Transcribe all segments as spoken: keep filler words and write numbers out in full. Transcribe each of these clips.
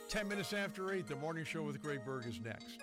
Ten minutes after eight, the morning show with Greg Berg is next.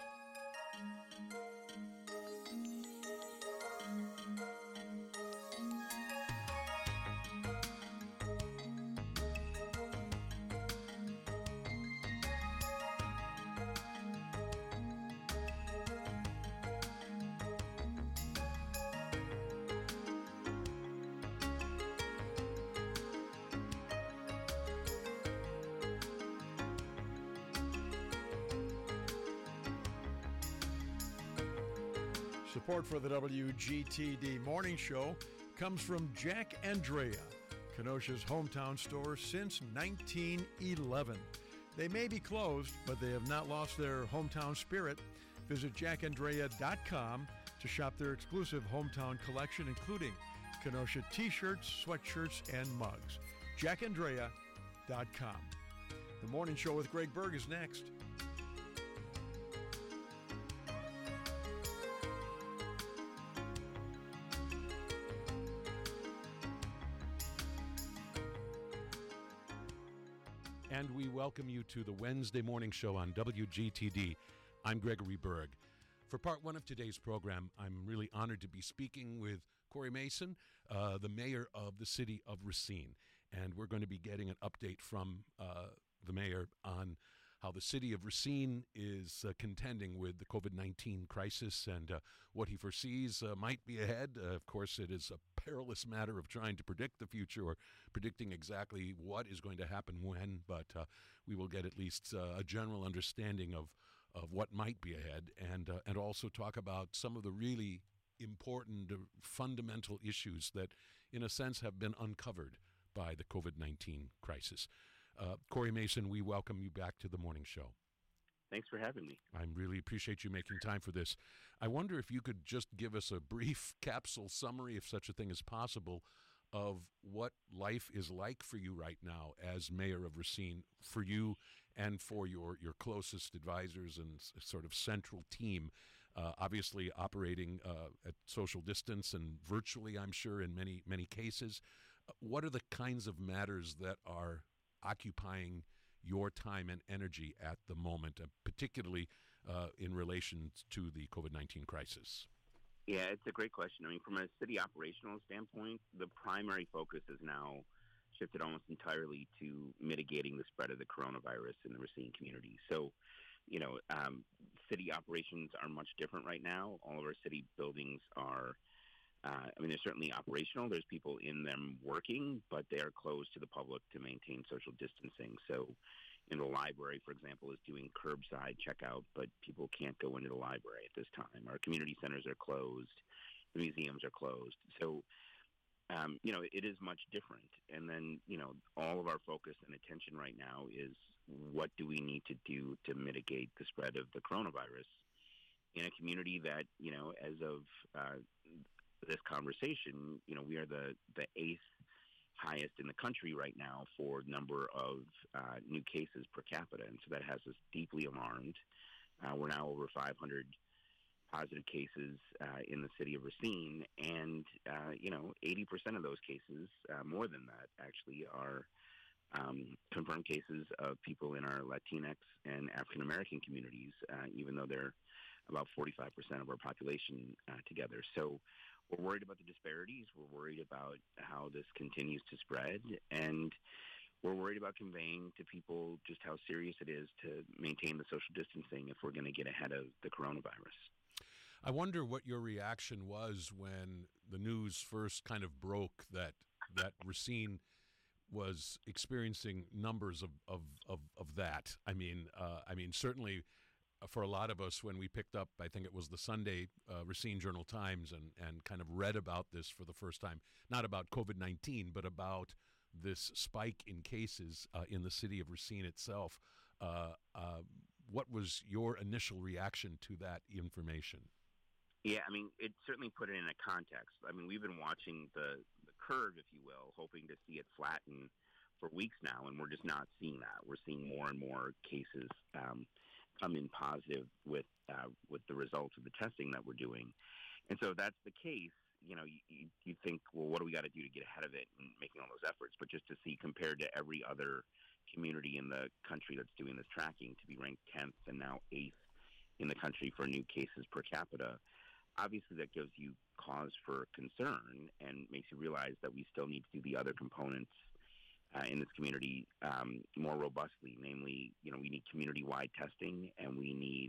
Support for the W G T D Morning Show comes from Jack Andrea, Kenosha's hometown store since nineteen eleven. They may be closed, but they have not lost their hometown spirit. Visit jack andrea dot com to shop their exclusive hometown collection, including Kenosha t-shirts, sweatshirts, and mugs. jack andrea dot com. The Morning Show with Greg Berg is next. And we welcome you to the Wednesday morning show on W G T D. I'm Gregory Berg. For part one of today's program, I'm really honored to be speaking with Corey Mason, uh, the mayor of the city of Racine. And we're going to be getting an update from uh, the mayor on how the city of Racine is uh, contending with the covid nineteen crisis and uh, what he foresees uh, might be ahead. Uh, of course, it is a perilous matter of trying to predict the future or predicting exactly what is going to happen when, but uh, we will get at least uh, a general understanding of, of what might be ahead, and uh, and also talk about some of the really important uh, fundamental issues that, in a sense, have been uncovered by the covid nineteen crisis. Uh, Corey Mason, we welcome you back to the morning show. Thanks for having me. I really appreciate you making time for this. I wonder if you could just give us a brief capsule summary, if such a thing is possible, of what life is like for you right now as mayor of Racine, for you and for your, your closest advisors and s- sort of central team, uh, obviously operating uh, at social distance and virtually, I'm sure, in many, many cases. Uh, what are the kinds of matters that are occupying your time and energy at the moment, uh, particularly uh, in relation to the covid nineteen crisis? Yeah, it's a great question. I mean, from a city operational standpoint, the primary focus is now shifted almost entirely to mitigating the spread of the coronavirus in the Racine community. So, you know, um, city operations are much different right now. All of our city buildings are Uh, I mean, they're certainly operational. There's people in them working, but they are closed to the public to maintain social distancing. So, you know, the library, for example, is doing curbside checkout, but people can't go into the library at this time. Our community centers are closed. The museums are closed. So, um, you know, it is much different. And then, you know, all of our focus and attention right now is what do we need to do to mitigate the spread of the coronavirus in a community that, you know, as of uh, this conversation, you know, we are the, the eighth highest in the country right now for number of uh, new cases per capita. And so that has us deeply alarmed. Uh, we're now over five hundred positive cases uh, in the city of Racine. And, uh, you know, eighty percent of those cases, uh, more than that actually, are um, confirmed cases of people in our Latinx and African-American communities, uh, even though they're about forty-five percent of our population uh, together. So we're worried about the disparities. We're worried about how this continues to spread. And we're worried about conveying to people just how serious it is to maintain the social distancing if we're going to get ahead of the coronavirus. I wonder what your reaction was when the news first kind of broke that that Racine was experiencing numbers of of, of, of that. I mean, uh, I mean, certainly for a lot of us, when we picked up, I think it was the Sunday uh, Racine Journal-Times and, and kind of read about this for the first time, not about covid nineteen, but about this spike in cases uh, in the city of Racine itself. Uh, uh, what was your initial reaction to that information? Yeah, I mean, it certainly put it in a context. I mean, we've been watching the, the curve, if you will, hoping to see it flatten for weeks now, and we're just not seeing that. We're seeing more and more cases um, come in positive with uh, with the results of the testing that we're doing. And so if that's the case, you know, you, you think, well, what do we got to do to get ahead of it and making all those efforts? But just to see compared to every other community in the country that's doing this tracking to be ranked tenth and now eighth in the country for new cases per capita. Obviously, that gives you cause for concern and makes you realize that we still need to do the other components uh, in this community um, more robustly. Namely, you know, we need community-wide testing and we need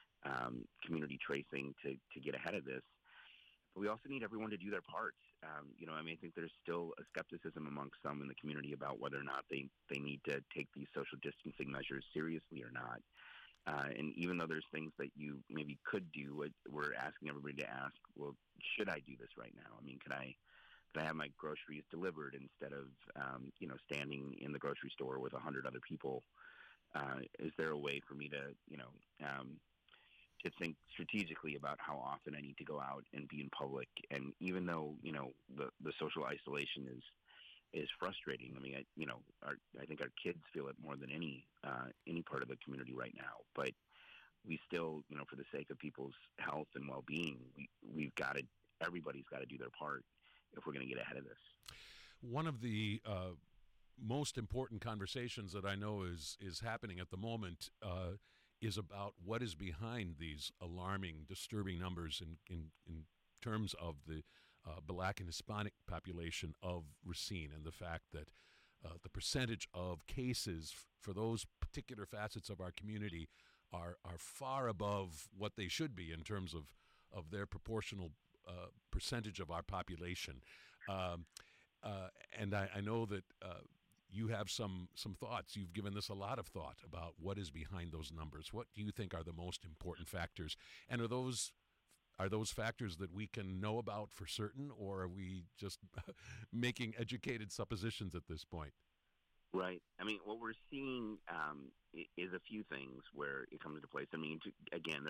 um, community tracing to, to get ahead of this. But we also need everyone to do their part. Um, you know, I mean, I think there's still a skepticism amongst some in the community about whether or not they, they need to take these social distancing measures seriously or not. Uh, and even though there's things that you maybe could do, we're asking everybody to ask, well, should I do this right now? I mean, could I could I have my groceries delivered instead of, um, you know, standing in the grocery store with a hundred other people? Uh, is there a way for me to, you know, um, to think strategically about how often I need to go out and be in public? And even though, you know, the, the social isolation is is frustrating. I mean, I, you know, our, I think our kids feel it more than any uh, any part of the community right now. But we still, you know, for the sake of people's health and well-being, we we've got to. Everybody's got to do their part if we're going to get ahead of this. One of the uh, most important conversations that I know is is happening at the moment uh, is about what is behind these alarming, disturbing numbers in in, in terms of the Uh, Black and Hispanic population of Racine, and the fact that uh, the percentage of cases f- for those particular facets of our community are are far above what they should be in terms of, of their proportional uh, percentage of our population. Um, uh, and I, I know that uh, you have some, some thoughts. You've given this a lot of thought about what is behind those numbers. What do you think are the most important factors? And are those Are those factors that we can know about for certain, or are we just making educated suppositions at this point? Right. I mean, what we're seeing um, is a few things where it comes into place. I mean, to, again,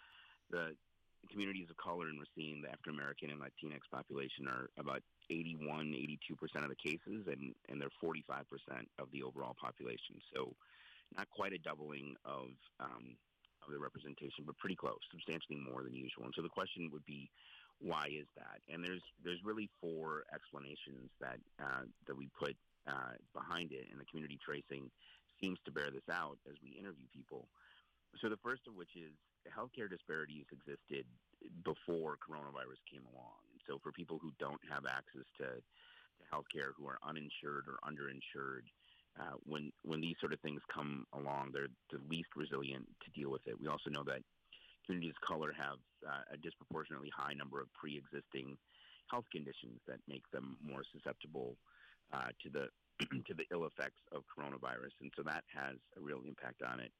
the communities of color in Racine, the African American and Latinx population, are about eighty-one, eighty-two percent of the cases, and, and they're forty-five percent of the overall population. So not quite a doubling of um, of the representation, but pretty close, substantially more than usual. And so the question would be, why is that? And there's there's really four explanations that uh, that we put uh, behind it, and the community tracing seems to bear this out as we interview people. So the first of which is healthcare disparities existed before coronavirus came along. And so for people who don't have access to, to healthcare, who are uninsured or underinsured, Uh, when when these sort of things come along, they're the least resilient to deal with it. We also know that communities of color have uh, a disproportionately high number of pre-existing health conditions that make them more susceptible uh, to the to the ill effects of coronavirus, and so that has a real impact on it.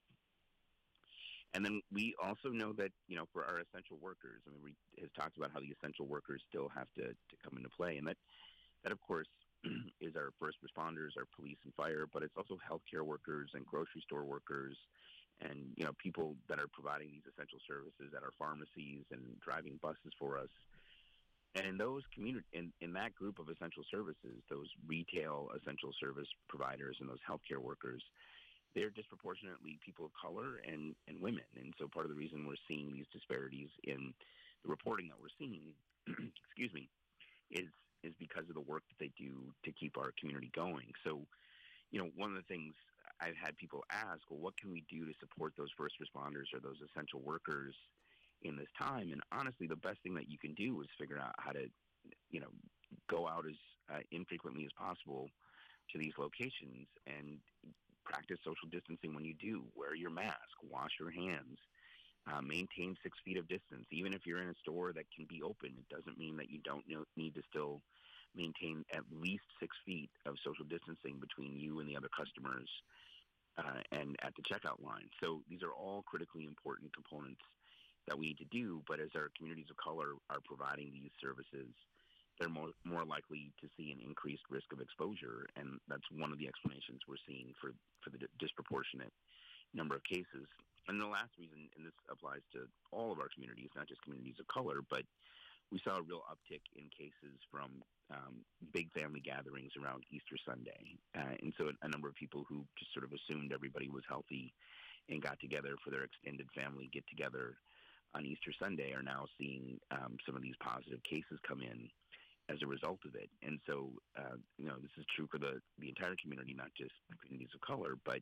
And then we also know that, you know, for our essential workers, I mean, we has talked about how the essential workers still have to, to come into play, and that that of course is our first responders, our police and fire, but it's also healthcare workers and grocery store workers and, you know, people that are providing these essential services at our pharmacies and driving buses for us. And in those community, in, in that group of essential services, those retail essential service providers and those healthcare workers, they're disproportionately people of color and, and women. And so part of the reason we're seeing these disparities in the reporting that we're seeing, excuse me, is is because of the work that they do to keep our community going. So, you know, one of the things I've had people ask, well, what can we do to support those first responders or those essential workers in this time? And honestly, the best thing that you can do is figure out how to, you know, go out as uh, infrequently as possible to these locations and practice social distancing when you do. Wear your mask, wash your hands, uh, maintain six feet of distance. Even if you're in a store that can be open, it doesn't mean that you don't know, need to still maintain at least six feet of social distancing between you and the other customers uh, and at the checkout line. So these are all critically important components that we need to do. But as our communities of color are providing these services, they're more, more likely to see an increased risk of exposure. And that's one of the explanations we're seeing for, for the disproportionate number of cases. And the last reason, and this applies to all of our communities, not just communities of color, but we saw a real uptick in cases from um, big family gatherings around Easter Sunday. Uh, and so a number of people who just sort of assumed everybody was healthy and got together for their extended family get-together on Easter Sunday are now seeing um, some of these positive cases come in as a result of it. And so, uh, you know, this is true for the, the entire community, not just communities of color, but,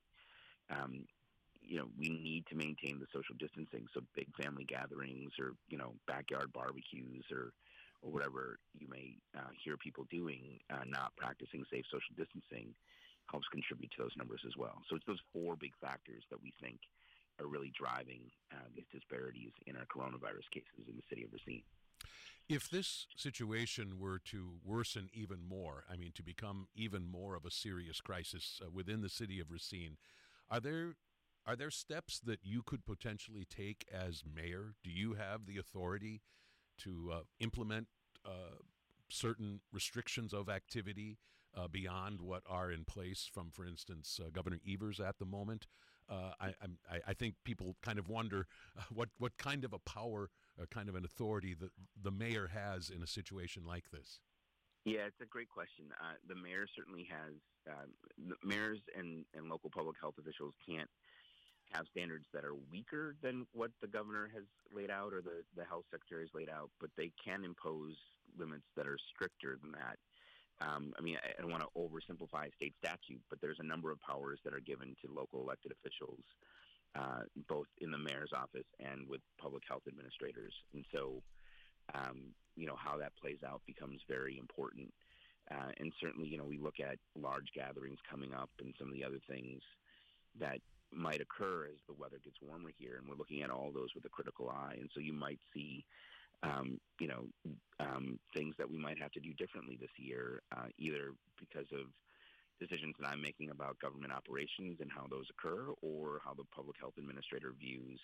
um, you know, we need to maintain the social distancing. So big family gatherings or, you know, backyard barbecues or, or whatever you may uh, hear people doing, uh, not practicing safe social distancing helps contribute to those numbers as well. So it's those four big factors that we think are really driving uh, these disparities in our coronavirus cases in the city of Racine. If this situation were to worsen even more, I mean, to become even more of a serious crisis uh, within the city of Racine, are there are there steps that you could potentially take as mayor? Do you have the authority to uh, implement uh, certain restrictions of activity uh, beyond what are in place from, for instance, uh, Governor Evers at the moment? Uh, I, I, I think people kind of wonder uh, what, what kind of a power, uh, kind of an authority that the mayor has in a situation like this. Yeah, it's a great question. Uh, the mayor certainly has, uh, the mayors and, and local public health officials can't have standards that are weaker than what the governor has laid out or the, the health secretary has laid out, but they can impose limits that are stricter than that. Um, I mean, I, I don't want to oversimplify state statute, but there's a number of powers that are given to local elected officials, uh, both in the mayor's office and with public health administrators. And so, um, you know, how that plays out becomes very important. Uh, and certainly, you know, we look at large gatherings coming up and some of the other things that might occur as the weather gets warmer here, and we're looking at all those with a critical eye. And so you might see, um, you know, um, things that we might have to do differently this year, uh, either because of decisions that I'm making about government operations and how those occur, or how the public health administrator views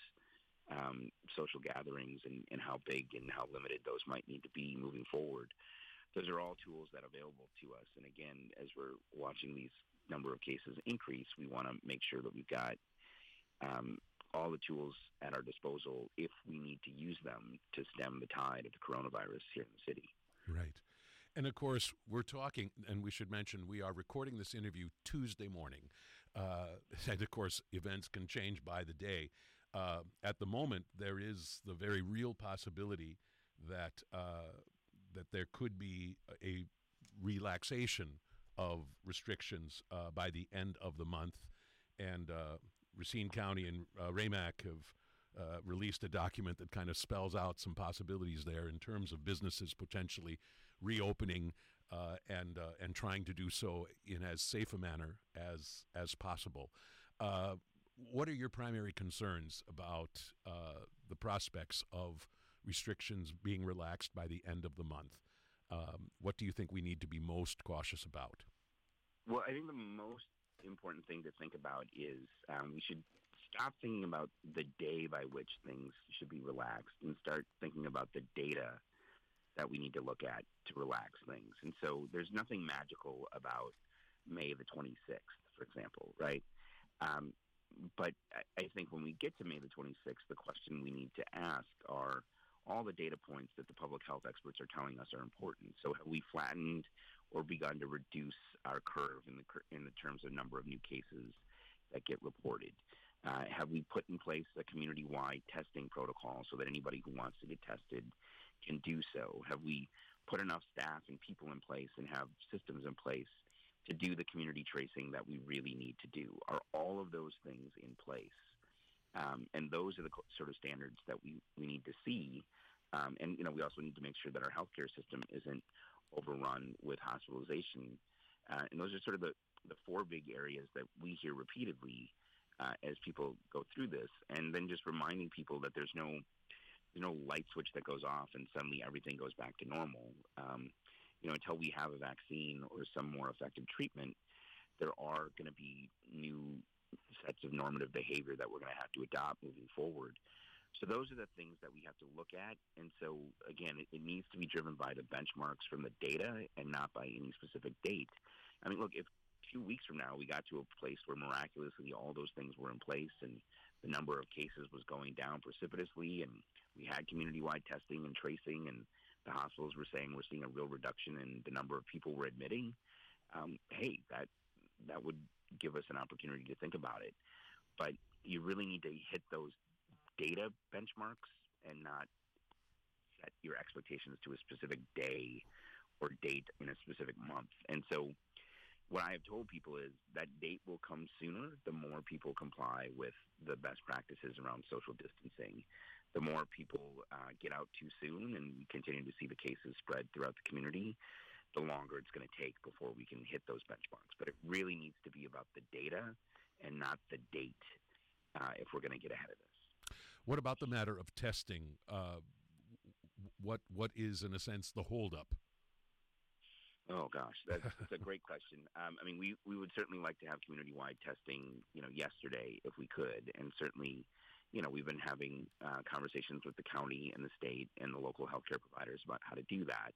um, social gatherings and, and how big and how limited those might need to be moving forward. Those are all tools that are available to us. And again, as we're watching these number of cases increase, we want to make sure that we've got um, all the tools at our disposal if we need to use them to stem the tide of the coronavirus here in the city. Right. And of course, we're talking, and we should mention, we are recording this interview Tuesday morning. Uh, and of course, events can change by the day. Uh, at the moment, there is the very real possibility that uh, that there could be a relaxation of restrictions uh, by the end of the month. And uh, Racine County and uh, R A M A C have uh, released a document that kind of spells out some possibilities there in terms of businesses potentially reopening uh, and uh, and trying to do so in as safe a manner as as possible. Uh, what are your primary concerns about uh, the prospects of restrictions being relaxed by the end of the month? Um, what do you think we need to be most cautious about? Well, I think the most important thing to think about is um, we should stop thinking about the day by which things should be relaxed and start thinking about the data that we need to look at to relax things. And so there's nothing magical about May the twenty-sixth, for example, right? Um, but I, I think when we get to May the twenty-sixth, the question we need to ask are all the data points that the public health experts are telling us are important. So have we flattened or begun to reduce our curve in the in the terms of number of new cases that get reported? Uh, have we put in place a community-wide testing protocol so that anybody who wants to get tested can do so? Have we put enough staff and people in place and have systems in place to do the community tracing that we really need to do? Are all of those things in place? Um, and those are the sort of standards that we, we need to see. Um, and, you know, we also need to make sure that our healthcare system isn't overrun with hospitalization. Uh, and those are sort of the, the four big areas that we hear repeatedly uh, as people go through this. And then just reminding people that there's no there's no light switch that goes off and suddenly everything goes back to normal. Um, you know, until we have a vaccine or some more effective treatment, there are going to be new sets of normative behavior that we're going to have to adopt moving forward. So those are the things that we have to look at. And so, again, it, it needs to be driven by the benchmarks from the data and not by any specific date. I mean, look, if a few weeks from now we got to a place where miraculously all those things were in place and the number of cases was going down precipitously and we had community-wide testing and tracing and the hospitals were saying we're seeing a real reduction in the number of people we're admitting, um, hey, that that would give us an opportunity to think about it. But you really need to hit those data benchmarks and not set your expectations to a specific day or date in a specific month. And so what I have told people is that date will come sooner the more people comply with the best practices around social distancing. The more people uh, get out too soon and continue to see the cases spread throughout the community, the longer it's going to take before we can hit those benchmarks. But it really needs to be about the data and not the date uh, if we're going to get ahead of this. What about the matter of testing? Uh, what what is, in a sense, the holdup? Oh gosh, that's, that's a great question. Um, I mean, we, we would certainly like to have community-wide testing, you know, yesterday if we could, and certainly, you know, we've been having uh, conversations with the county and the state and the local healthcare providers about how to do that.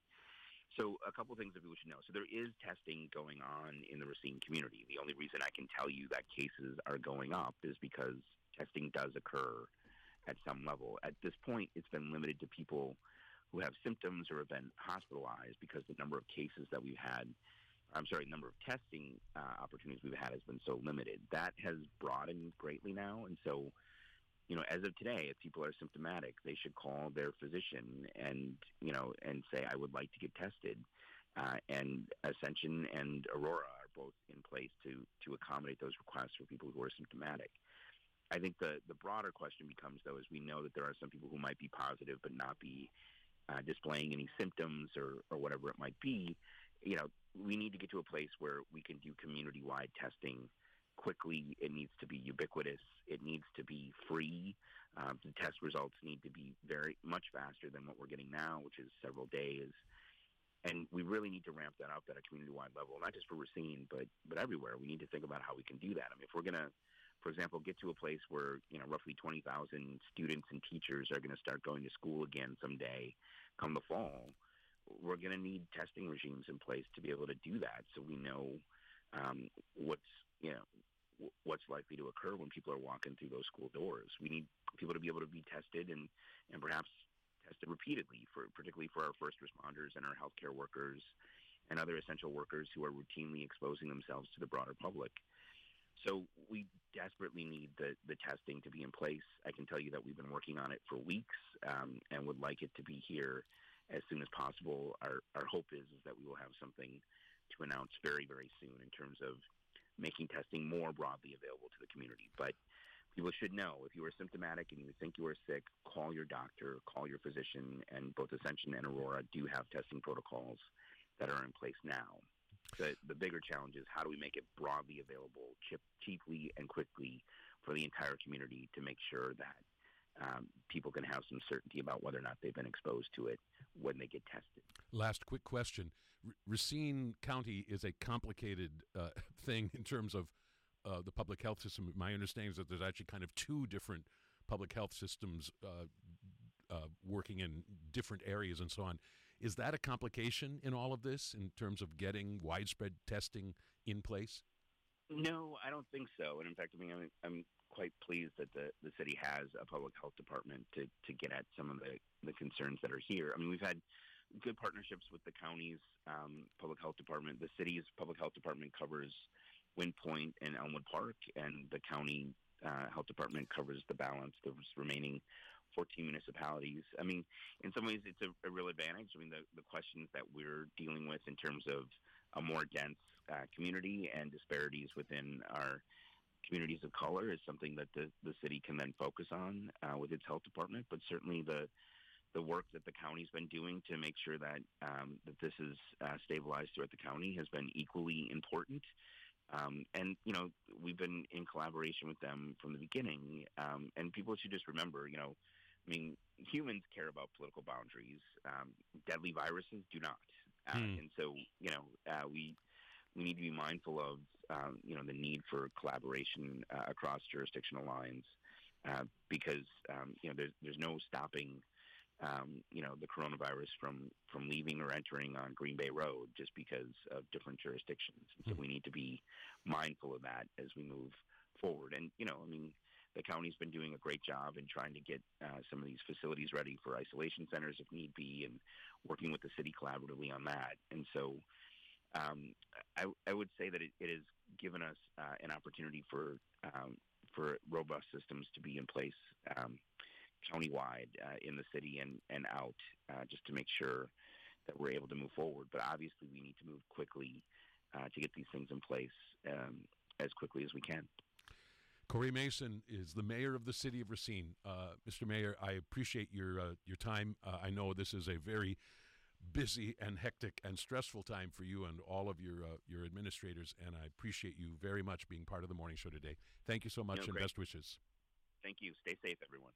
So a couple of things that people should know. So there is testing going on in the Racine community. The only reason I can tell you that cases are going up is because testing does occur at some level. At this point, it's been limited to people who have symptoms or have been hospitalized because the number of cases that we've had, I'm sorry, the number of testing uh, opportunities we've had has been so limited. That has broadened greatly now. And so, you know, as of today, if people are symptomatic, they should call their physician and, you know, and say, I would like to get tested. Uh, and Ascension and Aurora are both in place to, to accommodate those requests for people who are symptomatic. I think the, the broader question becomes, though, is we know that there are some people who might be positive but not be Uh, displaying any symptoms or, or whatever it might be. You know, we need to get to a place where we can do community-wide testing quickly. It needs to be ubiquitous. It needs to be free. Um, the test results need to be very much faster than what we're getting now, which is several days. And we really need to ramp that up at a community-wide level, not just for Racine, but but everywhere. We need to think about how we can do that. I mean, if we're going to, for example, get to a place where, you know, roughly twenty thousand students and teachers are going to start going to school again someday come the fall, we're going to need testing regimes in place to be able to do that, so we know um, what's, you know, w- what's likely to occur when people are walking through those school doors. We need people to be able to be tested and, and perhaps tested repeatedly, for particularly for our first responders and our healthcare workers and other essential workers who are routinely exposing themselves to the broader public. So we desperately need the, the testing to be in place. I can tell you that we've been working on it for weeks um, and would like it to be here as soon as possible. Our, our hope is, is that we will have something to announce very, very soon in terms of making testing more broadly available to the community. But people should know, if you are symptomatic and you think you are sick, call your doctor, call your physician, and both Ascension and Aurora do have testing protocols that are in place now. The, the bigger challenge is, how do we make it broadly available, chip, cheaply and quickly for the entire community to make sure that um, people can have some certainty about whether or not they've been exposed to it when they get tested. Last quick question. R- Racine County is a complicated uh, thing in terms of uh, the public health system. My understanding is that there's actually kind of two different public health systems uh, uh, working in different areas and so on. Is that a complication in all of this in terms of getting widespread testing in place? No, I don't think so. And in fact, I mean, I'm, I'm quite pleased that the, the city has a public health department to, to get at some of the, the concerns that are here. I mean, we've had good partnerships with the county's um, public health department. The city's public health department covers Wind Point and Elmwood Park, and the county uh, health department covers the balance, the remaining fourteen municipalities. I mean, in some ways, it's a, a real advantage. I mean, the, the questions that we're dealing with in terms of a more dense uh, community and disparities within our communities of color is something that the, the city can then focus on uh, with its health department. But certainly the the work that the county's been doing to make sure that um, that this is uh, stabilized throughout the county has been equally important. Um, and, you know, we've been in collaboration with them from the beginning. Um, and people should just remember, you know, I mean, humans care about political boundaries. Um, deadly viruses do not. Uh, mm. And so, you know, uh, we we need to be mindful of, um, you know, the need for collaboration uh, across jurisdictional lines uh, because, um, you know, there's, there's no stopping, um, you know, the coronavirus from, from leaving or entering on Green Bay Road just because of different jurisdictions. And so mm. we need to be mindful of that as we move forward. And, you know, I mean, the county's been doing a great job in trying to get uh, some of these facilities ready for isolation centers if need be, and working with the city collaboratively on that. And so um, I, I would say that it, it has given us uh, an opportunity for um, for robust systems to be in place um, countywide uh, in the city and, and out, uh, just to make sure that we're able to move forward. But obviously, we need to move quickly uh, to get these things in place um, as quickly as we can. Corey Mason is the mayor of the city of Racine. Uh, Mister Mayor, I appreciate your uh, your time. Uh, I know this is a very busy and hectic and stressful time for you and all of your uh, your administrators, and I appreciate you very much being part of the morning show today. Thank you so much, No, and great. best wishes. Thank you. Stay safe, everyone.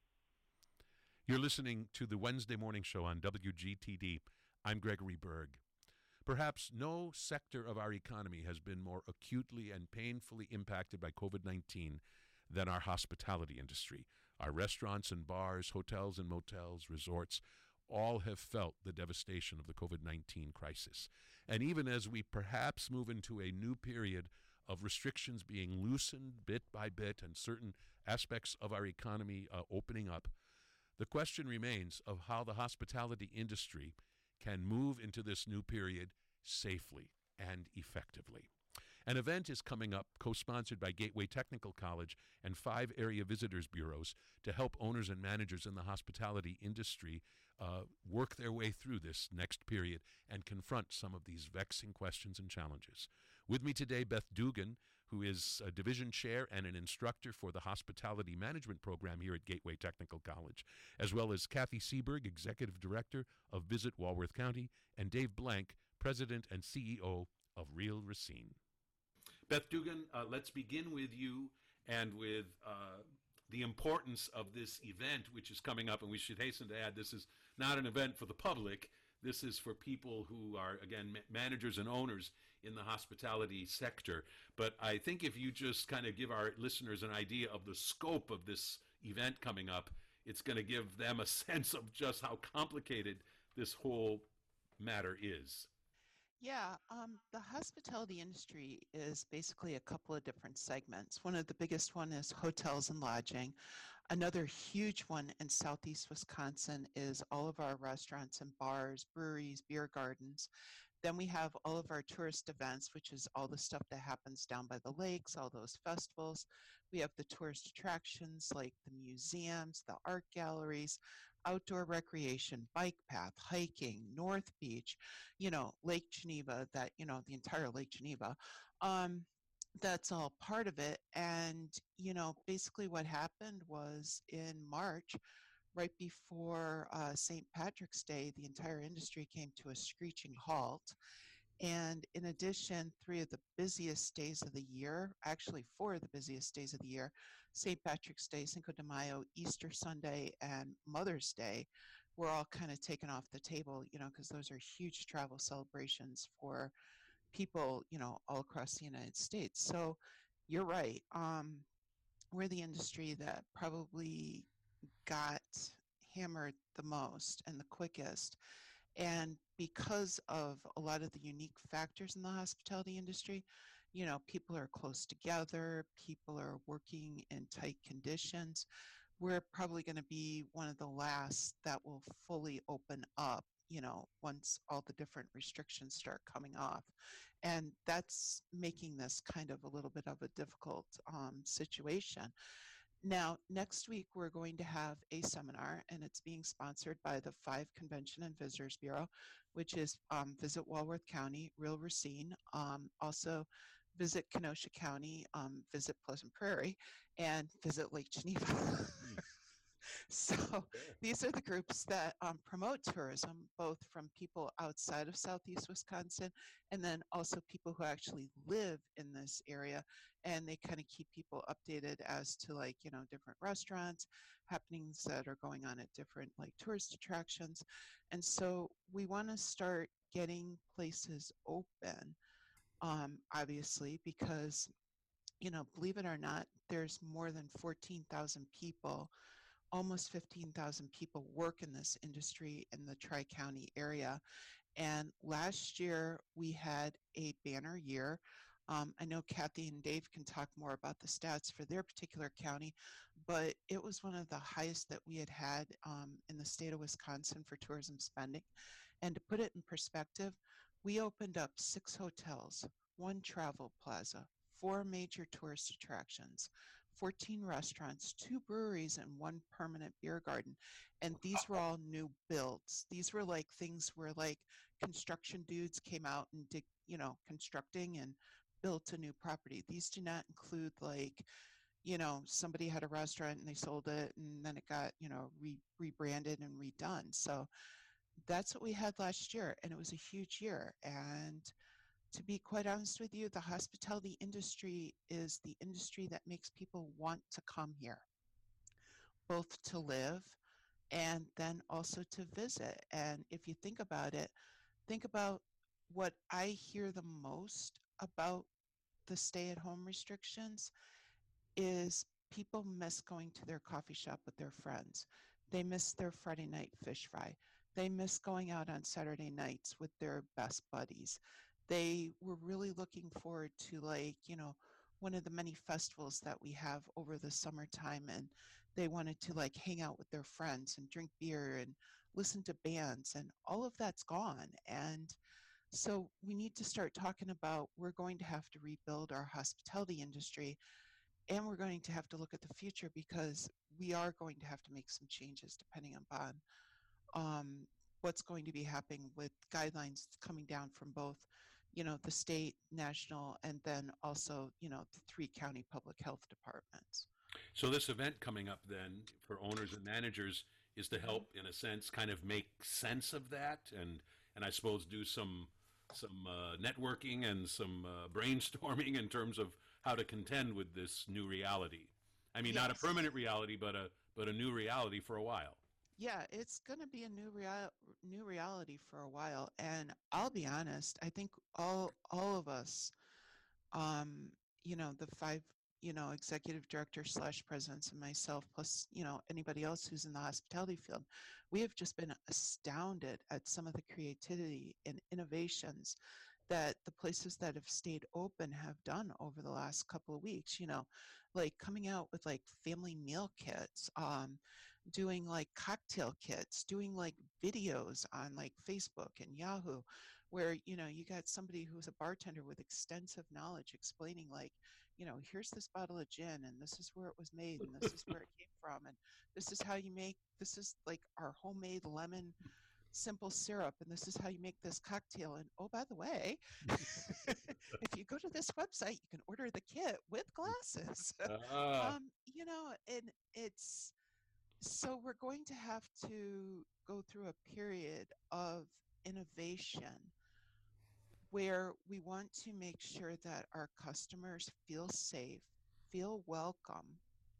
You're listening to the Wednesday Morning Show on W G T D. I'm Gregory Berg. Perhaps no sector of our economy has been more acutely and painfully impacted by COVID nineteen than our hospitality industry. Our restaurants and bars, hotels and motels, resorts, all have felt the devastation of the COVID nineteen crisis. And even as we perhaps move into a new period of restrictions being loosened bit by bit and certain aspects of our economy uh, opening up, the question remains of how the hospitality industry can move into this new period safely and effectively. An event is coming up, co-sponsored by Gateway Technical College and five area visitors bureaus, to help owners and managers in the hospitality industry uh, work their way through this next period and confront some of these vexing questions and challenges. With me today, Beth Dugan, who is a division chair and an instructor for the hospitality management program here at Gateway Technical College, as well as Kathy Seberg, executive director of Visit Walworth County, and Dave Blank, president and C E O of Real Racine. Beth Dugan, uh, let's begin with you and with uh, the importance of this event, which is coming up. And we should hasten to add, this is not an event for the public. This is for people who are, again, ma- managers and owners in the hospitality sector. But I think if you just kind of give our listeners an idea of the scope of this event coming up, it's going to give them a sense of just how complicated this whole matter is. Yeah, um, the hospitality industry is basically a couple of different segments. One of the biggest one is hotels and lodging. Another huge one in Southeast Wisconsin is all of our restaurants and bars, breweries, beer gardens. Then we have all of our tourist events, which is all the stuff that happens down by the lakes, all those festivals. We have the tourist attractions like the museums, the art galleries, outdoor recreation, bike path, hiking, North Beach, you know, Lake Geneva, that, you know, the entire Lake Geneva. Um, that's all part of it. And, you know, basically what happened was in March, right before uh, Saint Patrick's Day, the entire industry came to a screeching halt. And in addition, three of the busiest days of the year, actually four of the busiest days of the year, Saint Patrick's Day, Cinco de Mayo, Easter Sunday, and Mother's Day, were all kind of taken off the table, you know, because those are huge travel celebrations for people, you know, all across the United States. So you're right. Um, we're the industry that probably got hammered the most and the quickest. And because of a lot of the unique factors in the hospitality industry, you know, people are close together, people are working in tight conditions. We're probably going to be one of the last that will fully open up, you know, once all the different restrictions start coming off. And that's making this kind of a little bit of a difficult um, situation. Now, next week, we're going to have a seminar, and it's being sponsored by the Five Convention and Visitors Bureau, which is um, Visit Walworth County, Real Racine, um, also Visit Kenosha County, um, Visit Pleasant Prairie, and Visit Lake Geneva. So these are the groups that um, promote tourism, both from people outside of Southeast Wisconsin and then also people who actually live in this area. And they kind of keep people updated as to, like, you know, different restaurants, happenings that are going on at different like tourist attractions. And so we want to start getting places open, um, obviously, because, you know, believe it or not, there's more than fourteen thousand people, almost fifteen thousand people work in this industry in the Tri-County area. And last year we had a banner year. Um, I know Kathy and Dave can talk more about the stats for their particular county, but it was one of the highest that we had had um, in the state of Wisconsin for tourism spending. And to put it in perspective, we opened up six hotels, one travel plaza, four major tourist attractions, fourteen restaurants, two breweries, and one permanent beer garden. And these were all new builds. These were like things where like construction dudes came out and did, you know, constructing and built a new property. These do not include like, you know, somebody had a restaurant and they sold it and then it got, you know, re- rebranded and redone. So that's what we had last year. And it was a huge year. And to be quite honest with you, the hospitality industry is the industry that makes people want to come here, both to live and then also to visit. And if you think about it, think about what I hear the most about the stay at home restrictions is people miss going to their coffee shop with their friends. They miss their Friday night fish fry. They miss going out on Saturday nights with their best buddies. They were really looking forward to, like, you know, one of the many festivals that we have over the summertime, and they wanted to like hang out with their friends and drink beer and listen to bands, and all of that's gone. And so we need to start talking about we're going to have to rebuild our hospitality industry, and we're going to have to look at the future because we are going to have to make some changes depending upon um, what's going to be happening with guidelines coming down from both, you know, the state, national, and then also, you know, the three county public health departments. So this event coming up then for owners and managers is to help, in a sense, kind of make sense of that, and and I suppose do some some uh, networking and some uh, brainstorming in terms of how to contend with this new reality. I mean, not a Yes. permanent reality, but a but a new reality for a while. Yeah, it's going to be a new real new reality for a while, and I'll be honest, I think all all of us, um, you know, the five, you know, executive directors slash presidents and myself, plus, you know, anybody else who's in the hospitality field, we have just been astounded at some of the creativity and innovations that the places that have stayed open have done over the last couple of weeks, you know, like coming out with like family meal kits, um, doing like cocktail kits, doing like videos on like Facebook and Yahoo, where, you know, you got somebody who's a bartender with extensive knowledge explaining like, you know, here's this bottle of gin and this is where it was made and this is where it came from and this is how you make, this is like our homemade lemon simple syrup and this is how you make this cocktail. And oh, by the way, if you go to this website, you can order the kit with glasses. Ah, um, you know, and it's, so we're going to have to go through a period of innovation where we want to make sure that our customers feel safe, feel welcome,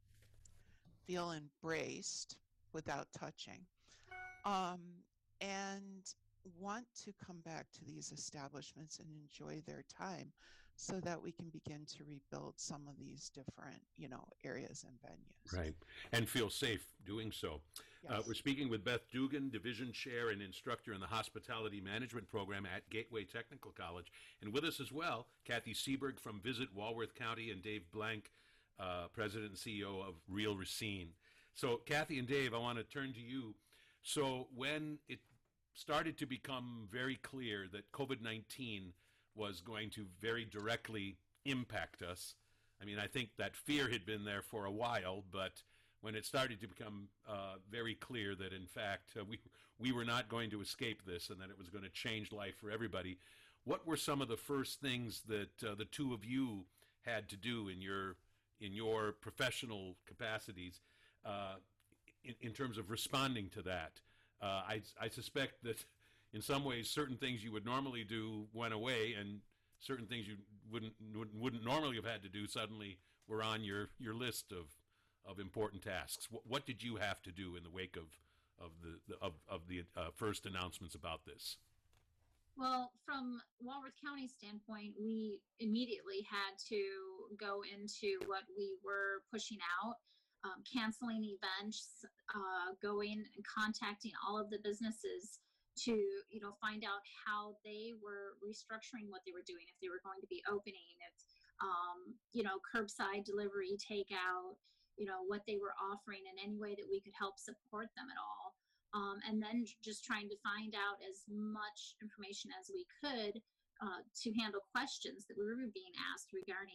feel embraced without touching, um, and want to come back to these establishments and enjoy their time so that we can begin to rebuild some of these different, you know, areas and venues. right. And feel safe doing so. Uh, Yes. we're speaking with Beth Dugan, Division Chair and Instructor in the Hospitality Management Program at Gateway Technical College. And with us as well, Kathy Seberg from Visit Walworth County and Dave Blank, uh, President and C E O of Real Racine. So, Kathy and Dave, I want to turn to you. So, when it started to become very clear that COVID nineteen was going to very directly impact us, I mean, I think that fear had been there for a while, but when it started to become uh, very clear that, in fact, uh, we we were not going to escape this and that it was going to change life for everybody, what were some of the first things that uh, the two of you had to do in your in your professional capacities uh, in, in terms of responding to that? Uh, I, I suspect that in some ways certain things you would normally do went away, and certain things you wouldn't wouldn't, wouldn't normally have had to do suddenly were on your, your list of of important tasks. What, what did you have to do in the wake of of the, the of of the uh, first announcements about this? Well, from Walworth County standpoint, we immediately had to go into what we were pushing out, um, canceling events, uh, going and contacting all of the businesses to, you know, find out how they were restructuring what they were doing, if they were going to be opening, if, um, you know, curbside delivery, takeout, you know, what they were offering in any way that we could help support them at all. Um, and then just trying to find out as much information as we could uh, to handle questions that we were being asked regarding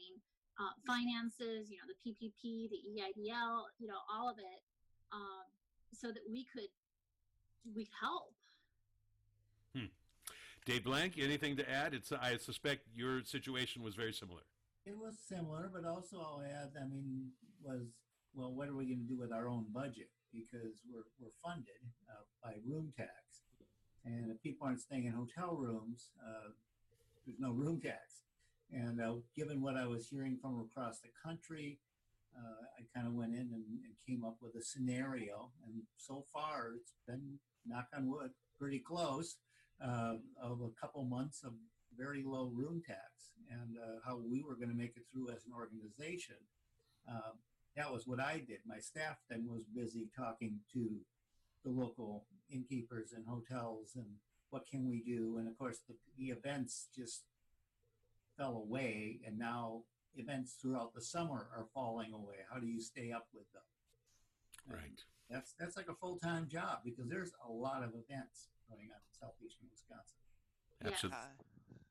uh, finances, you know, the P P P, the E I D L, you know, all of it, um, so that we could we could help. Hmm. Dave Blank, anything to add? It's I suspect your situation was very similar. It was similar, but also I'll add, I mean, was, well, what are we going to do with our own budget? Because we're, we're funded uh, by room tax. And if people aren't staying in hotel rooms, uh, there's no room tax. And uh, given what I was hearing from across the country, uh, I kind of went in and, and came up with a scenario. And so far, it's been, knock on wood, pretty close, uh, of a couple months of very low room tax, and uh, how we were going to make it through as an organization. Uh, that was what I did. My staff then was busy talking to the local innkeepers and hotels and what can we do. And of course, the, the events just fell away, and now events throughout the summer are falling away. How do you stay up with them? And right. That's that's like a full-time job, because there's a lot of events going on in southeastern Wisconsin. Absolutely. Uh,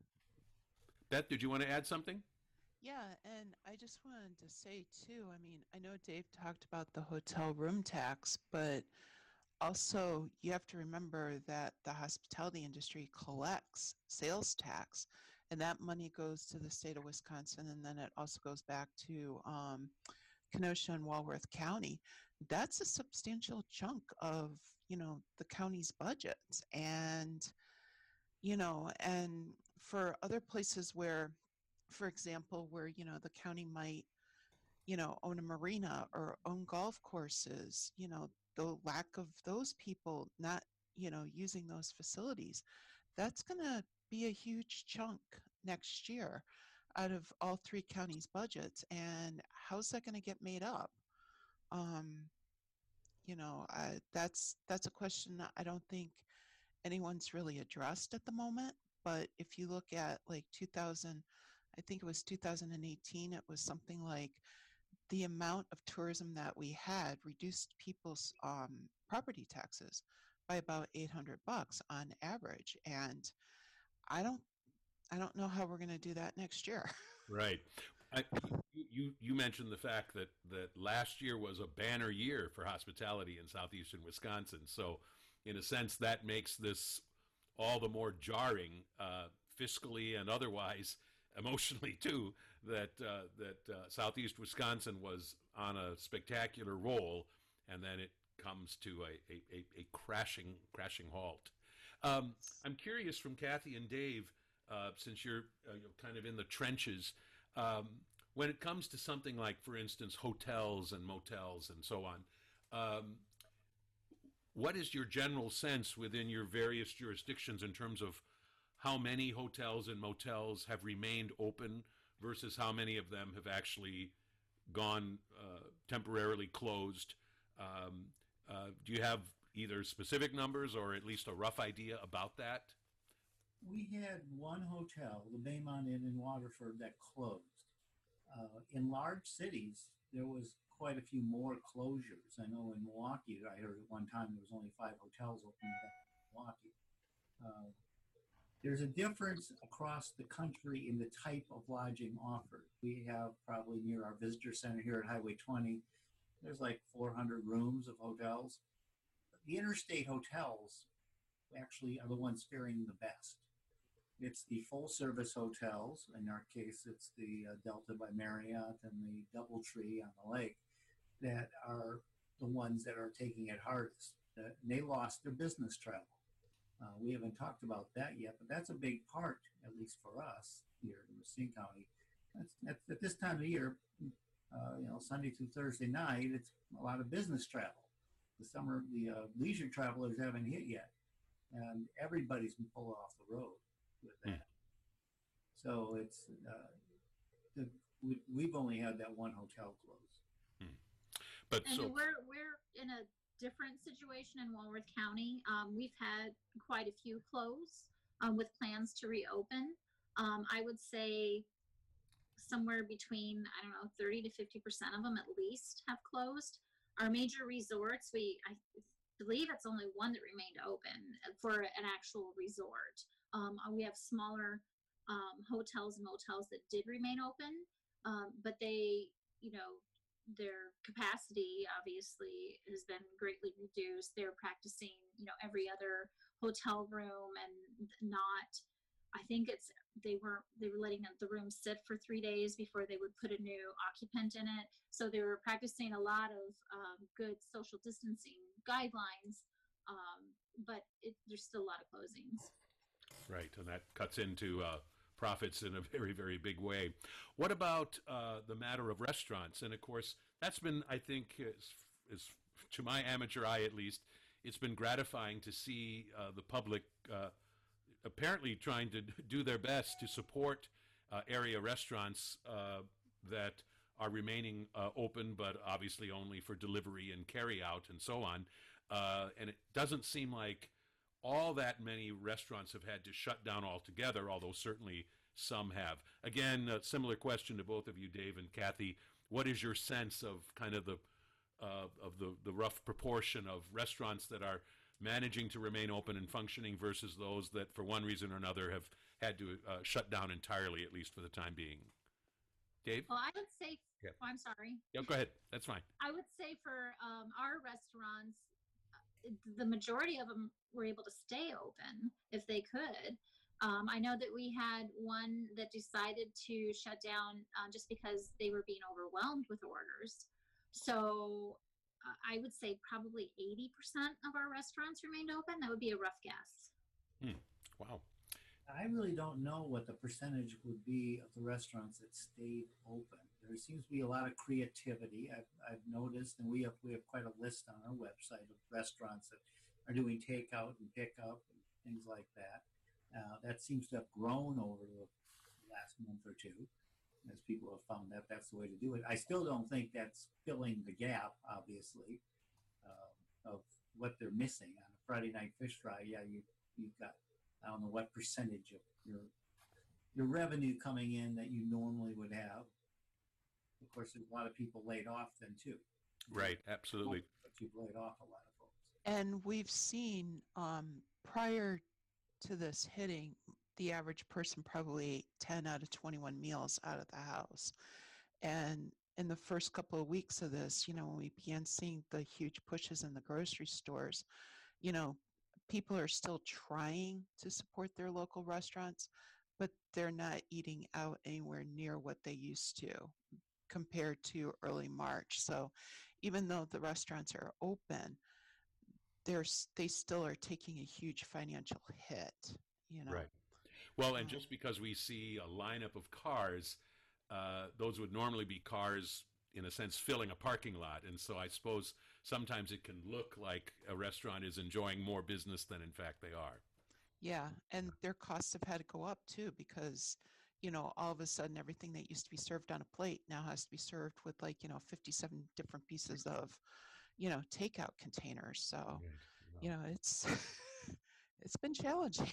Beth, did you want to add something? Yeah, and I just wanted to say too, I mean, I know Dave talked about the hotel room tax, but also you have to remember that the hospitality industry collects sales tax, and that money goes to the state of Wisconsin, and then it also goes back to um, Kenosha and Walworth County. That's a substantial chunk of, you know, the county's budgets. And, you know, and for other places where, for example, where, you know, the county might, you know, own a marina or own golf courses, you know, the lack of those people not, you know, using those facilities, that's going to be a huge chunk next year out of all three counties' budgets. And how's that going to get made up? Um, you know, I, that's that's a question that I don't think anyone's really addressed at the moment. But if you look at like two thousand, I think it was two thousand eighteen, it was something like the amount of tourism that we had reduced people's um, property taxes by about eight hundred bucks on average. And I don't, I don't know how we're going to do that next year. Right. I, you you mentioned the fact that, that last year was a banner year for hospitality in southeastern Wisconsin. So, in a sense, that makes this all the more jarring, uh, fiscally and otherwise, emotionally too. That uh, that uh, southeast Wisconsin was on a spectacular roll, and then it comes to a a, a, a crashing crashing halt. Um, I'm curious from Kathy and Dave, uh, since you're uh, you know, kind of in the trenches. Um, when it comes to something like, for instance, hotels and motels and so on, um, what is your general sense within your various jurisdictions in terms of how many hotels and motels have remained open versus how many of them have actually gone uh, temporarily closed? Um, uh, do you have either specific numbers or at least a rough idea about that? We had one hotel, the Baymont Inn in Waterford, that closed. Uh, in large cities, there was quite a few more closures. I know in Milwaukee, I heard at one time there was only five hotels open in Milwaukee. Uh, there's a difference across the country in the type of lodging offered. We have probably near our visitor center here at Highway twenty, there's like four hundred rooms of hotels. The interstate hotels actually are the ones faring the best. It's the full-service hotels. In our case, it's the uh, Delta by Marriott and the Doubletree on the lake that are the ones that are taking it hardest. Uh, they lost their business travel. Uh, we haven't talked about that yet, but that's a big part, at least for us here in Racine County. That's, that's, at this time of year, uh, you know, Sunday through Thursday night, it's a lot of business travel. The summer, the uh, leisure travelers haven't hit yet, and everybody's been pulled off the road with that. Mm. So it's uh, the, we, we've only had that one hotel close. Mm. But and so we're we're in a different situation in Walworth County. Um, we've had quite a few close um, with plans to reopen. Um, I would say somewhere between, I don't know, thirty to fifty percent of them at least have closed. Our major resorts, we I believe it's only one that remained open for an actual resort. Um, we have smaller um, hotels and motels that did remain open. Um, but they, you know, their capacity obviously has been greatly reduced. They're practicing, you know, every other hotel room and not, I think it's, they were, they were letting the room sit for three days before they would put a new occupant in it. So they were practicing a lot of um, good social distancing guidelines, um, but it, there's still a lot of closings. Right, and that cuts into uh, profits in a very, very big way. What about uh, the matter of restaurants? And of course, that's been, I think, is, is to my amateur eye at least, it's been gratifying to see uh, the public uh, apparently trying to do their best to support uh, area restaurants uh, that are remaining uh, open, but obviously only for delivery and carry out and so on. Uh, and it doesn't seem like all that many restaurants have had to shut down altogether, although certainly some have. Again, a similar question to both of you, Dave and Kathy. What is your sense of kind of the uh, of the, the rough proportion of restaurants that are managing to remain open and functioning versus those that, for one reason or another, have had to uh, shut down entirely, at least for the time being? Dave? Well, I would say, yeah. oh, I'm sorry. Yeah, go ahead. That's fine. I would say for um, our restaurants, the majority of them were able to stay open if they could. Um, I know that we had one that decided to shut down uh, just because they were being overwhelmed with orders. So uh, I would say probably eighty percent of our restaurants remained open. That would be a rough guess. Hmm. Wow. I really don't know what the percentage would be of the restaurants that stayed open. There seems to be a lot of creativity. I've, I've noticed, and we have we have quite a list on our website of restaurants that are doing takeout and pickup and things like that. Uh, that seems to have grown over the last month or two, as people have found that that's the way to do it. I still don't think that's filling the gap, obviously, uh, of what they're missing on a Friday night fish fry. Yeah, you you've got, I don't know what percentage of your your revenue coming in that you normally would have. Of course, there's a lot of people laid off then too. Right, absolutely. But you've laid off a lot of folks. And we've seen um, prior to this hitting, the average person probably ate ten out of twenty-one meals out of the house. And in the first couple of weeks of this, you know, when we began seeing the huge pushes in the grocery stores, you know, people are still trying to support their local restaurants, but they're not eating out anywhere near what they used to compared to early March. So even though the restaurants are open, they're, they still are taking a huge financial hit, you know. Right. Well, and just because we see a lineup of cars, uh, those would normally be cars, in a sense, filling a parking lot. And so I suppose sometimes it can look like a restaurant is enjoying more business than in fact they are. Yeah, and their costs have had to go up too because, you know, all of a sudden everything that used to be served on a plate now has to be served with like, you know, fifty-seven different pieces of, you know, takeout containers. So, right. Wow. You know, it's it's been challenging.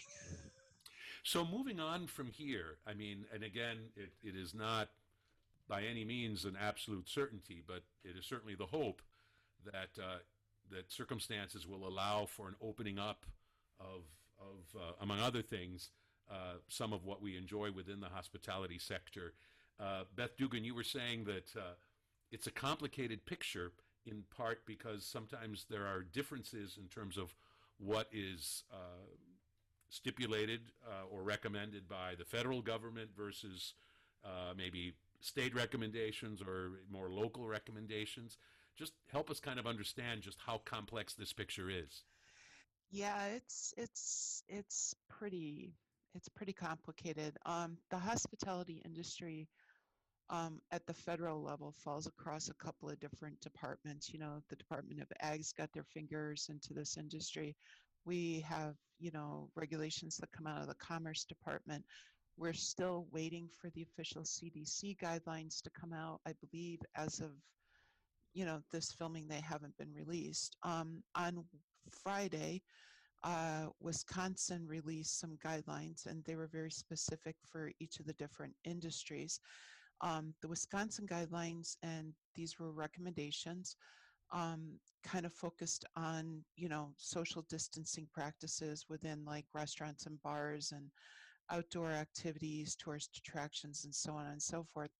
So moving on from here, I mean, and again, it, it is not by any means an absolute certainty, but it is certainly the hope that uh, that circumstances will allow for an opening up of, of uh, among other things, uh, some of what we enjoy within the hospitality sector. Uh, Beth Dugan, you were saying that uh, it's a complicated picture in part because sometimes there are differences in terms of what is uh, stipulated uh, or recommended by the federal government versus uh, maybe state recommendations or more local recommendations. Just help us kind of understand just how complex this picture is. Yeah, it's it's it's pretty it's pretty complicated. Um, the hospitality industry um, at the federal level falls across a couple of different departments. You know, the Department of Ag's got their fingers into this industry. We have, you know, regulations that come out of the Commerce Department. We're still waiting for the official C D C guidelines to come out. I believe as of, you know, this filming, they haven't been released. Um, on Friday, uh, Wisconsin released some guidelines, and they were very specific for each of the different industries. Um, the Wisconsin guidelines, and these were recommendations, um, kind of focused on, you know, social distancing practices within like restaurants and bars and outdoor activities, tourist attractions, and so on and so forth.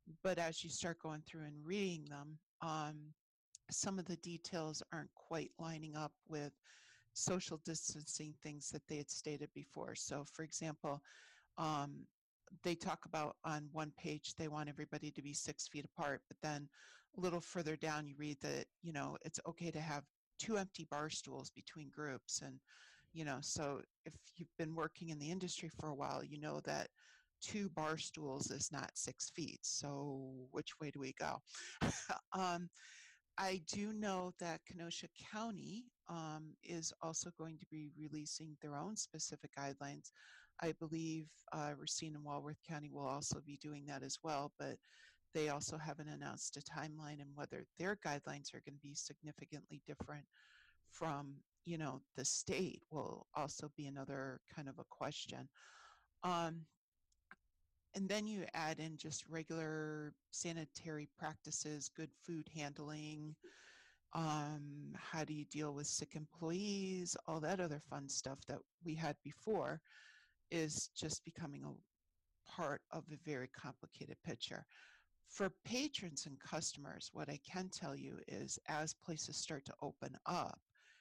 but as you start going through and reading them, um, some of the details aren't quite lining up with social distancing things that they had stated before. So, for example, um, they talk about on one page they want everybody to be six feet apart, but then a little further down you read that, you know, it's okay to have two empty bar stools between groups. And, you know, so if you've been working in the industry for a while, you know that two bar stools is not six feet. So which way do we go? um, I do know that Kenosha County um, is also going to be releasing their own specific guidelines. I believe uh, Racine and Walworth County will also be doing that as well, but they also haven't announced a timeline, and whether their guidelines are going to be significantly different from, you know, the state will also be another kind of a question. Um, and then you add in just regular sanitary practices, good food handling, um, how do you deal with sick employees, all that other fun stuff that we had before is just becoming a part of a very complicated picture. For patrons and customers, what I can tell you is as places start to open up,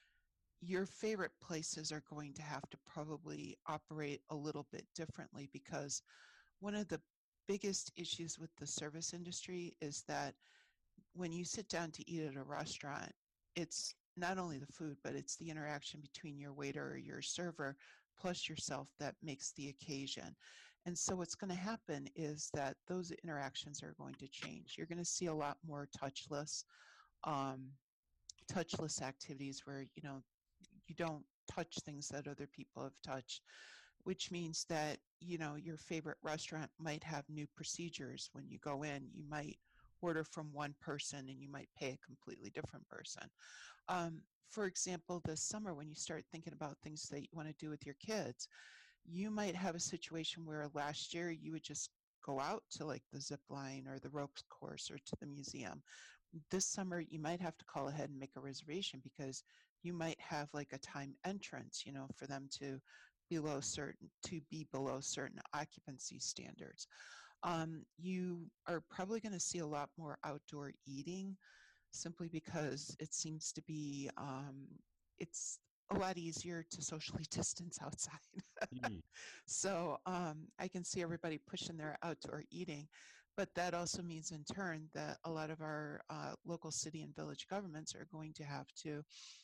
your favorite places are going to have to probably operate a little bit differently, because one of the biggest issues with the service industry is that when you sit down to eat at a restaurant, it's not only the food, but it's the interaction between your waiter or your server plus yourself that makes the occasion. And so what's going to happen is that those interactions are going to change. You're going to see a lot more touchless, um, touchless activities where, you know, you don't touch things that other people have touched, which means that, you know, your favorite restaurant might have new procedures. When you go in, you might order from one person and you might pay a completely different person. Um, for example, this summer, when you start thinking about things that you want to do with your kids, you might have a situation where last year you would just go out to like the zip line or the ropes course or to the museum. This summer, you might have to call ahead and make a reservation, because you might have like a time entrance, you know, for them to below certain to be below certain occupancy standards. Um, you are probably going to see a lot more outdoor eating, simply because it seems to be um, it's a lot easier to socially distance outside. Mm. So um, I can see everybody pushing their outdoor eating, but that also means in turn that a lot of our uh, local city and village governments are going to have to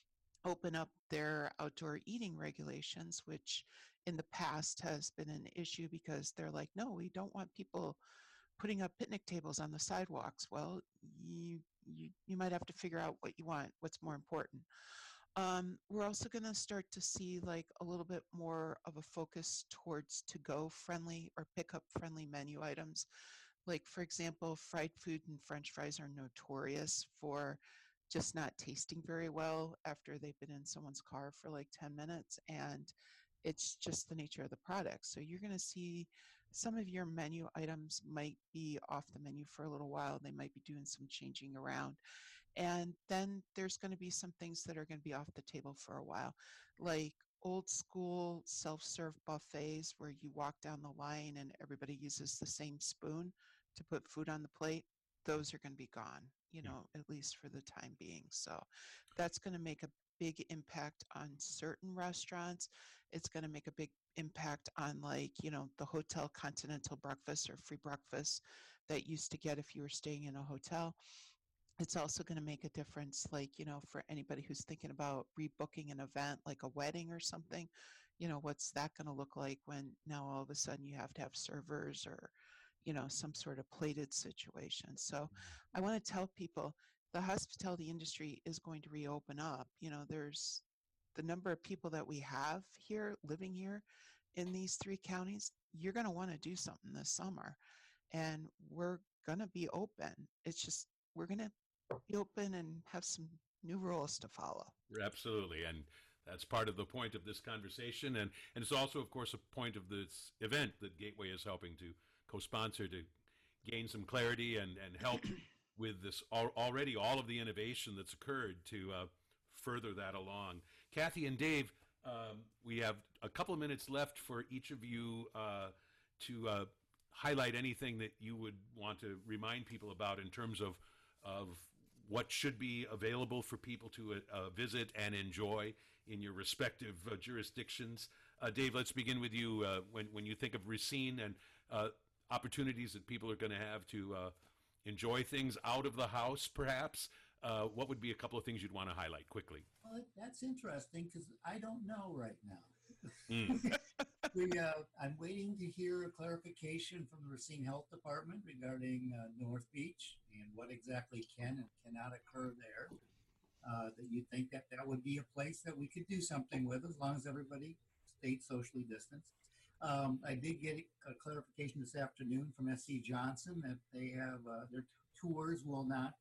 open up their outdoor eating regulations, which in the past has been an issue because they're like, no, we don't want people putting up picnic tables on the sidewalks. Well, you you you might have to figure out what you want, what's more important. Um, we're also going to start to see like a little bit more of a focus towards to-go friendly or pickup friendly menu items. Like, for example, fried food and French fries are notorious for just not tasting very well after they've been in someone's car for like ten minutes. And it's just the nature of the product. So you're going to see some of your menu items might be off the menu for a little while. They might be doing some changing around. And then there's going to be some things that are going to be off the table for a while, like old school self-serve buffets where you walk down the line and everybody uses the same spoon to put food on the plate. Those are going to be gone, you know, at least for the time being. So that's going to make a big impact on certain restaurants. It's going to make a big impact on, like, you know, the hotel continental breakfast or free breakfast that used to get if you were staying in a hotel. It's also going to make a difference, like, you know, for anybody who's thinking about rebooking an event like a wedding or something. You know, what's that going to look like when now all of a sudden you have to have servers or, you know, some sort of plated situation. So I want to tell people the hospitality industry is going to reopen up. You know, there's the number of people that we have here living here in these three counties. You're going to want to do something this summer, and we're going to be open. It's just we're going to be open and have some new rules to follow. Absolutely. And that's part of the point of this conversation. And, and it's also, of course, a point of this event that Gateway is helping to co-sponsor to gain some clarity and, and help with this al- already all of the innovation that's occurred to uh, further that along. Kathy and Dave, um, we have a couple of minutes left for each of you uh, to uh, highlight anything that you would want to remind people about in terms of of what should be available for people to uh, visit and enjoy in your respective uh, jurisdictions. Uh, Dave, let's begin with you. Uh, when, when you think of Racine and uh, opportunities that people are going to have to uh, enjoy things out of the house, perhaps, uh, what would be a couple of things you'd want to highlight quickly? Well, that's interesting because I don't know right now. Mm. we, uh, I'm waiting to hear a clarification from the Racine Health Department regarding uh, North Beach and what exactly can and cannot occur there. Uh, that you think that that would be a place that we could do something with as long as everybody stayed socially distanced. Um, I did get a clarification this afternoon from S C Johnson that they have uh, their tours will not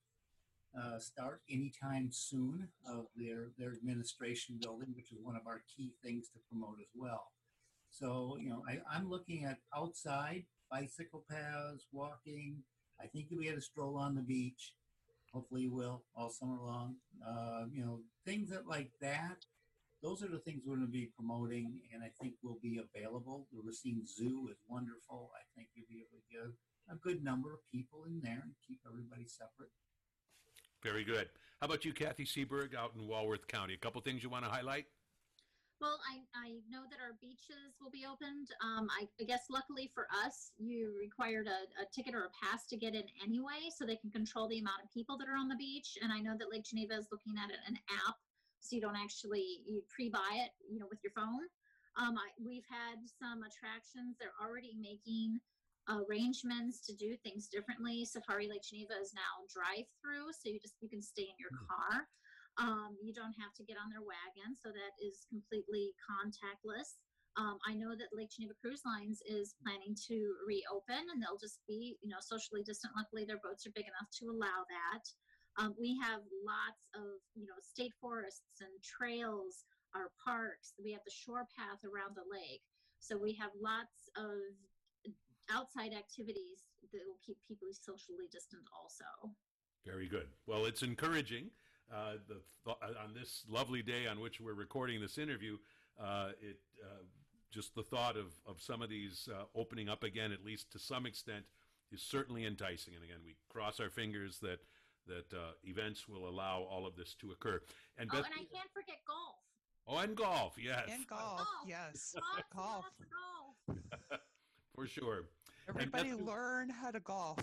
uh, start anytime soon of their, their administration building, which is one of our key things to promote as well. So, you know, I, I'm looking at outside bicycle paths, walking. I think we had a stroll on the beach. Hopefully you will all summer long. Uh, you know, things that like that, those are the things we're going to be promoting and I think will be available. The Racine Zoo is wonderful. I think you'll be able to get a good number of people in there and keep everybody separate. Very good. How about you, Kathy Seberg, out in Walworth County? A couple things you want to highlight? Well, I, I know that our beaches will be opened. Um, I, I guess luckily for us, you required a, a ticket or a pass to get in anyway, so they can control the amount of people that are on the beach. And I know that Lake Geneva is looking at an app, so you don't actually you pre-buy it, you know, with your phone. Um, I, we've had some attractions. They're already making arrangements to do things differently. Safari Lake Geneva is now drive-through, so you just you can stay in your car. Um, you don't have to get on their wagon, so that is completely contactless. Um, I know that Lake Geneva Cruise Lines is planning to reopen, and they'll just be, you know, socially distant. Luckily, their boats are big enough to allow that. Um, we have lots of, you know, state forests and trails, our parks. We have the shore path around the lake. So we have lots of outside activities that will keep people socially distant also. Very good. Well, it's encouraging. Uh, the th- on this lovely day on which we're recording this interview, uh, it uh, just the thought of, of some of these uh, opening up again, at least to some extent, is certainly enticing. And again, we cross our fingers that that uh, events will allow all of this to occur. And oh, Beth- and I can't forget golf. Oh, and golf, yes. And golf, golf. yes. Lots golf. and lots of golf. For sure. Everybody Beth- learn how to golf.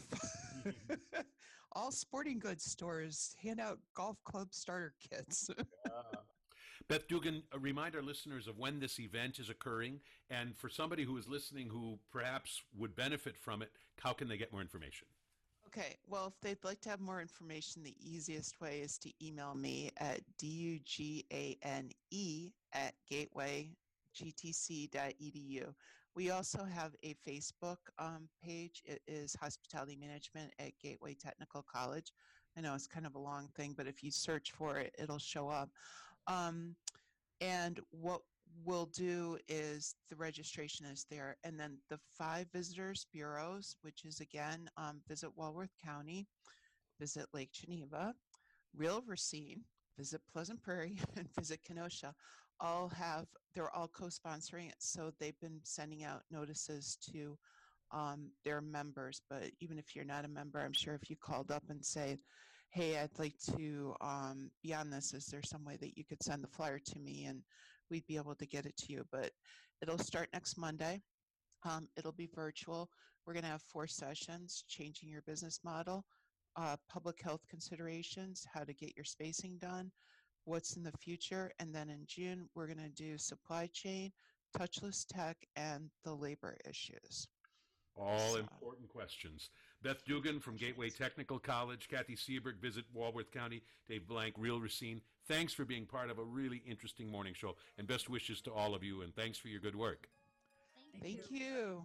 All sporting goods stores hand out golf club starter kits. uh, Beth Dugan, uh, remind our listeners of when this event is occurring, and for somebody who is listening who perhaps would benefit from it, how can they get more information? Okay, well, if they'd like to have more information, the easiest way is to email me at dugane at gateway g t c dot e d u. We also have a Facebook um, page. It is Hospitality Management at Gateway Technical College. I know it's kind of a long thing, but if you search for it, it'll show up. Um, and what we'll do is the registration is there. And then the five visitors bureaus, which is again, um, visit Walworth County, visit Lake Geneva, Real Racine, visit Pleasant Prairie, and visit Kenosha. All have, they're all co-sponsoring it. So they've been sending out notices to um, their members. But even if you're not a member, I'm sure if you called up and say, hey, I'd like to um, be on this, is there some way that you could send the flyer to me and we'd be able to get it to you? But it'll start next Monday. Um, it'll be virtual. We're going to have four sessions: changing your business model, uh, public health considerations, how to get your spacing done, what's in the future, and then in June, we're going to do supply chain, touchless tech, and the labor issues. All So- important questions. Beth Dugan from Gateway Technical College, Kathy Seberg, Visit Walworth County, Dave Blank, Real Racine. Thanks for being part of a really interesting morning show, and best wishes to all of you, and thanks for your good work. Thank, Thank you.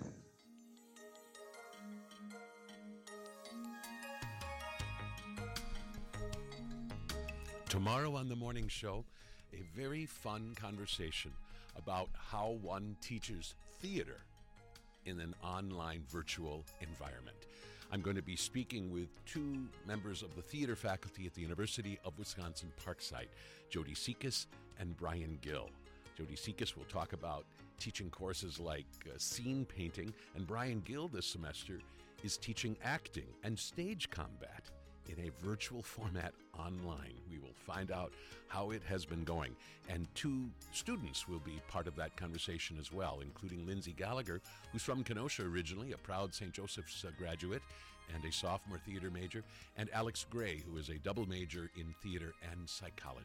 Tomorrow on the morning show, a very fun conversation about how one teaches theater in an online virtual environment. I'm going to be speaking with two members of the theater faculty at the University of Wisconsin Parkside, Jody Sekas and Brian Gill. Jody Sekas will talk about teaching courses like uh, scene painting, and Brian Gill this semester is teaching acting and stage combat in a virtual format online. We will find out how it has been going. And two students will be part of that conversation as well, including Lindsay Gallagher, who's from Kenosha originally, a proud Saint Joseph's uh, graduate and a sophomore theater major, and Alex Gray, who is a double major in theater and psychology.